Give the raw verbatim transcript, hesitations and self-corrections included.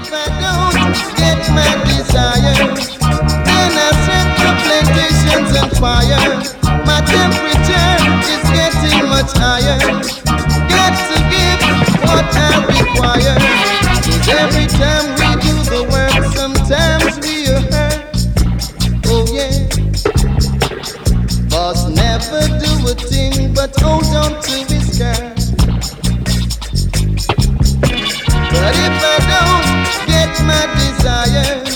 I don't get my desire, then I set the plantations on fire. My temperature is getting much higher. Got to give what I require. 'Cause every time we do the work, sometimes we are hurt. Oh yeah. Boss never do a thing but hold on to his skirt. But if I don't get my desire,